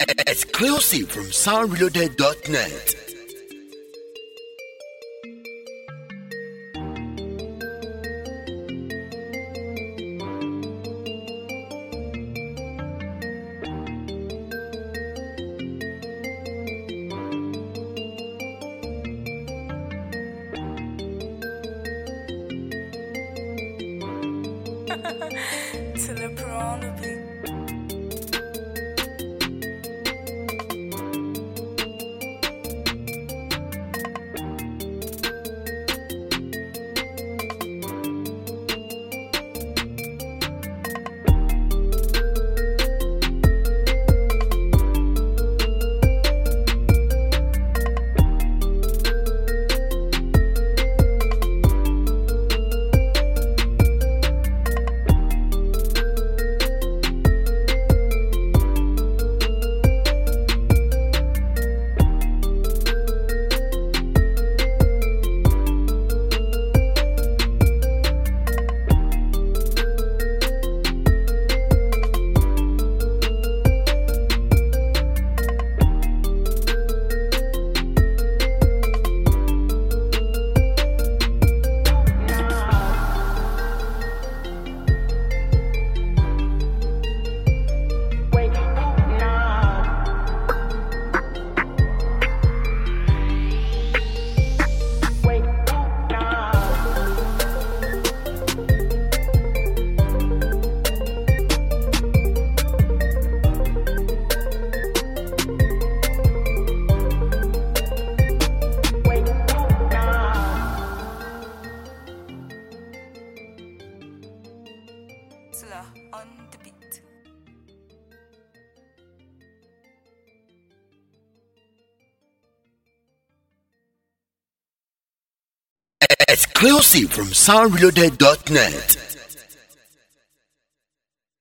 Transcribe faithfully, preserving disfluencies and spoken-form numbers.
Exclusive from sound reloaded dot net. Till the pro on the beat. Tilla on the beat. Exclusive from sound reloaded dot net.